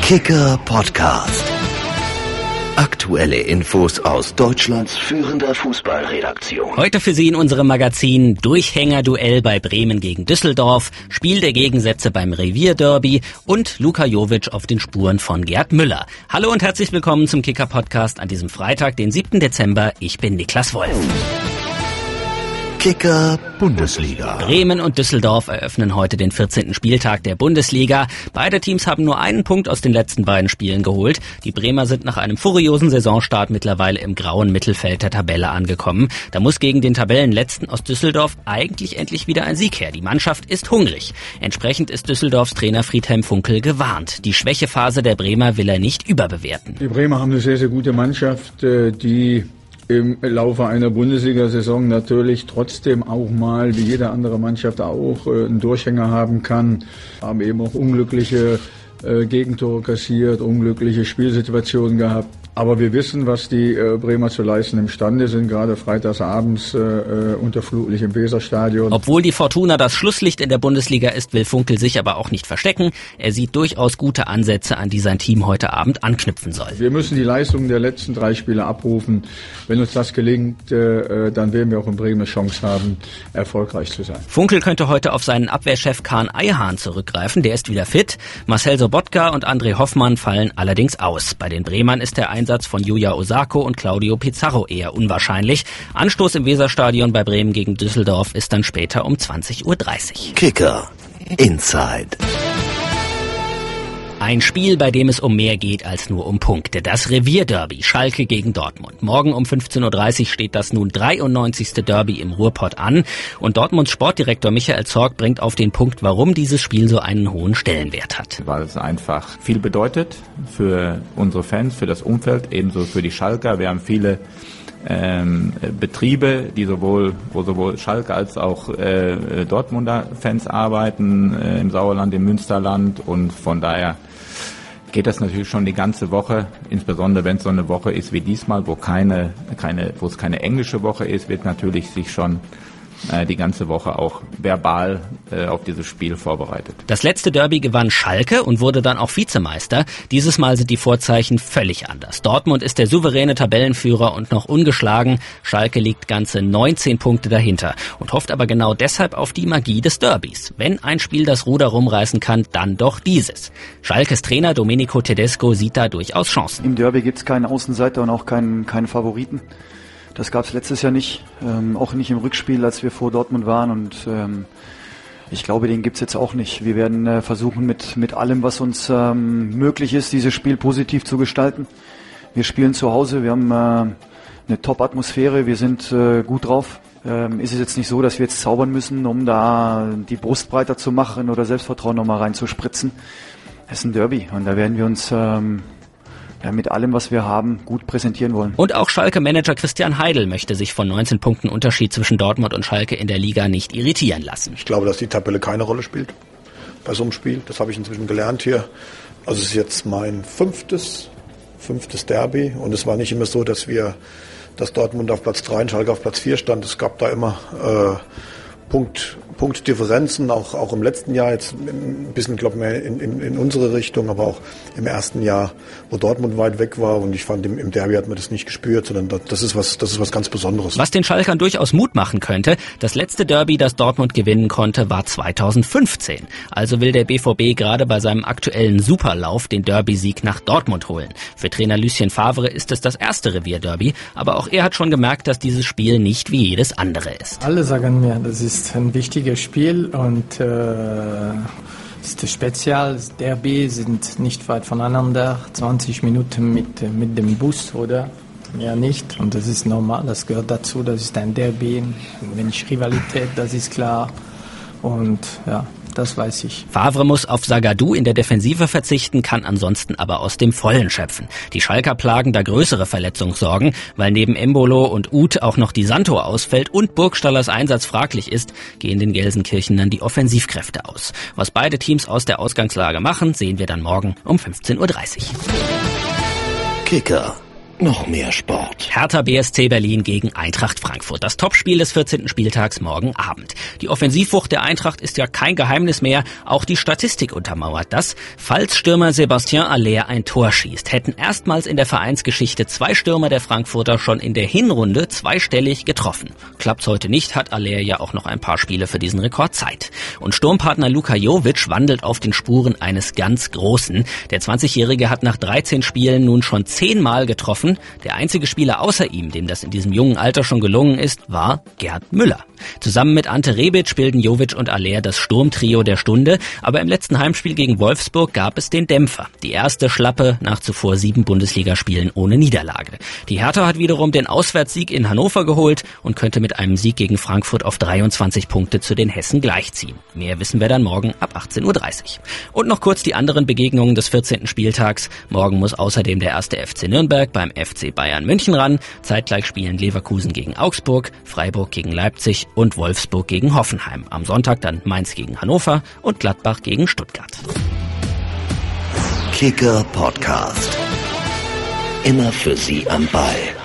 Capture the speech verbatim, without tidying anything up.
Kicker Podcast. Aktuelle Infos aus Deutschlands führender Fußballredaktion. Heute für Sie in unserem Magazin Durchhängerduell bei Bremen gegen Düsseldorf, Spiel der Gegensätze beim Revierderby und Luka Jovic auf den Spuren von Gerd Müller. Hallo und herzlich willkommen zum Kicker Podcast an diesem Freitag, den siebten Dezember. Ich bin Niklas Wolf. Kicker Bundesliga. Bremen und Düsseldorf eröffnen heute den vierzehnten Spieltag der Bundesliga. Beide Teams haben nur einen Punkt aus den letzten beiden Spielen geholt. Die Bremer sind nach einem furiosen Saisonstart mittlerweile im grauen Mittelfeld der Tabelle angekommen. Da muss gegen den Tabellenletzten aus Düsseldorf eigentlich endlich wieder ein Sieg her. Die Mannschaft ist hungrig. Entsprechend ist Düsseldorfs Trainer Friedhelm Funkel gewarnt. Die Schwächephase der Bremer will er nicht überbewerten. Die Bremer haben eine sehr, sehr gute Mannschaft, die im Laufe einer Bundesliga-Saison natürlich trotzdem auch mal, wie jede andere Mannschaft auch, einen Durchhänger haben kann, haben eben auch unglückliche äh, Gegentore kassiert, unglückliche Spielsituationen gehabt. Aber wir wissen, was die äh, Bremer zu leisten imstande sind, gerade freitagsabends äh, unter Flutlicht im Weserstadion. Obwohl die Fortuna das Schlusslicht in der Bundesliga ist, will Funkel sich aber auch nicht verstecken. Er sieht durchaus gute Ansätze, an die sein Team heute Abend anknüpfen soll. Wir müssen die Leistungen der letzten drei Spiele abrufen. Wenn uns das gelingt, äh, dann werden wir auch in Bremen eine Chance haben, erfolgreich zu sein. Funkel könnte heute auf seinen Abwehrchef Kahn Eihahn zurückgreifen. Der ist wieder fit. Marcel Sobotka und André Hoffmann fallen allerdings aus. Bei den Bremern ist der Einsatz von Yuya Osako und Claudio Pizarro eher unwahrscheinlich. Anstoß im Weserstadion bei Bremen gegen Düsseldorf ist dann später um zwanzig Uhr dreißig. Kicker Inside. Ein Spiel, bei dem es um mehr geht als nur um Punkte. Das Revierderby, Schalke gegen Dortmund. Morgen um fünfzehn Uhr dreißig steht das nun dreiundneunzigste Derby im Ruhrpott an. Und Dortmunds Sportdirektor Michael Zorc bringt auf den Punkt, warum dieses Spiel so einen hohen Stellenwert hat. Weil es einfach viel bedeutet für unsere Fans, für das Umfeld, ebenso für die Schalker. Wir haben viele ähm, Betriebe, die sowohl, wo sowohl Schalke als auch äh, Dortmunder Fans arbeiten, äh, im Sauerland, im Münsterland, und von daher geht das natürlich schon die ganze Woche, insbesondere wenn es so eine Woche ist wie diesmal, wo keine, keine, wo es keine englische Woche ist, wird natürlich sich schon äh, die ganze Woche auch verbal äh, auf dieses Spiel vorbereitet. Das letzte Derby gewann Schalke und wurde dann auch Vizemeister. Dieses Mal sind die Vorzeichen völlig anders. Dortmund ist der souveräne Tabellenführer und noch ungeschlagen. Schalke liegt ganze neunzehn Punkte dahinter und hofft aber genau deshalb auf die Magie des Derbys. Wenn ein Spiel das Ruder rumreißen kann, dann doch dieses. Schalkes Trainer Domenico Tedesco sieht da durchaus Chancen. Im Derby gibt es keinen Außenseiter und auch keinen, keinen Favoriten. Das gab es letztes Jahr nicht, ähm, auch nicht im Rückspiel, als wir vor Dortmund waren, und ähm, ich glaube, den gibt's jetzt auch nicht. Wir werden äh, versuchen, mit mit allem, was uns ähm, möglich ist, dieses Spiel positiv zu gestalten. Wir spielen zu Hause, wir haben äh, eine Top-Atmosphäre, wir sind äh, gut drauf. Ähm, ist es jetzt nicht so, dass wir jetzt zaubern müssen, um da die Brust breiter zu machen oder Selbstvertrauen nochmal reinzuspritzen. Es ist ein Derby und da werden wir uns ähm, ja, mit allem, was wir haben, gut präsentieren wollen. Und auch Schalke-Manager Christian Heidel möchte sich von neunzehn Punkten Unterschied zwischen Dortmund und Schalke in der Liga nicht irritieren lassen. Ich glaube, dass die Tabelle keine Rolle spielt bei so einem Spiel. Das habe ich inzwischen gelernt hier. Also es ist jetzt mein fünftes, fünftes Derby, und es war nicht immer so, dass wir, dass Dortmund auf Platz drei und Schalke auf Platz vier stand. Es gab da immer äh, Punkt, Punktdifferenzen, auch, auch im letzten Jahr jetzt ein bisschen, glaube ich, mehr in, in, in unsere Richtung, aber auch im ersten Jahr, wo Dortmund weit weg war, und ich fand, im, im Derby hat man das nicht gespürt, sondern das ist was, das ist was ganz Besonderes. Was den Schalkern durchaus Mut machen könnte: Das letzte Derby, das Dortmund gewinnen konnte, war zweitausendfünfzehn. Also will der B V B gerade bei seinem aktuellen Superlauf den Derby-Sieg nach Dortmund holen. Für Trainer Lucien Favre ist es das erste Revierderby, aber auch er hat schon gemerkt, dass dieses Spiel nicht wie jedes andere ist. Alle sagen mir, das ist ein wichtiges Spiel und äh, es ist speziell. Das Derby sind nicht weit voneinander, zwanzig Minuten mit, mit dem Bus oder mehr nicht, und das ist normal, das gehört dazu, das ist ein Derby, wenn ich Rivalität, das ist klar, und ja, das weiß ich. Favre muss auf Zagadou in der Defensive verzichten, kann ansonsten aber aus dem Vollen schöpfen. Die Schalker plagen da größere Verletzungssorgen, weil neben Embolo und Uth auch noch die Santo ausfällt und Burgstallers Einsatz fraglich ist, gehen den Gelsenkirchenern die Offensivkräfte aus. Was beide Teams aus der Ausgangslage machen, sehen wir dann morgen um fünfzehn Uhr dreißig. Kicker noch mehr Sport. Hertha B S C Berlin gegen Eintracht Frankfurt. Das Topspiel des vierzehnten Spieltags morgen Abend. Die Offensivwucht der Eintracht ist ja kein Geheimnis mehr. Auch die Statistik untermauert das. Falls Stürmer Sébastien Haller ein Tor schießt, hätten erstmals in der Vereinsgeschichte zwei Stürmer der Frankfurter schon in der Hinrunde zweistellig getroffen. Klappt's heute nicht, hat Haller ja auch noch ein paar Spiele für diesen Rekord Zeit. Und Sturmpartner Luka Jovic wandelt auf den Spuren eines ganz Großen. Der zwanzigjährige hat nach dreizehn Spielen nun schon zehnmal getroffen. Der einzige Spieler außer ihm, dem das in diesem jungen Alter schon gelungen ist, war Gerd Müller. Zusammen mit Ante Rebic bilden Jovic und Haller das Sturmtrio der Stunde, aber im letzten Heimspiel gegen Wolfsburg gab es den Dämpfer. Die erste Schlappe nach zuvor sieben Bundesligaspielen ohne Niederlage. Die Hertha hat wiederum den Auswärtssieg in Hannover geholt und könnte mit einem Sieg gegen Frankfurt auf dreiundzwanzig Punkte zu den Hessen gleichziehen. Mehr wissen wir dann morgen ab achtzehn Uhr dreißig. Und noch kurz die anderen Begegnungen des vierzehnten Spieltags. Morgen muss außerdem der erste F C Nürnberg beim F C Bayern München ran. Zeitgleich spielen Leverkusen gegen Augsburg, Freiburg gegen Leipzig und Wolfsburg gegen Hoffenheim. Am Sonntag dann Mainz gegen Hannover und Gladbach gegen Stuttgart. Kicker Podcast. Immer für Sie am Ball.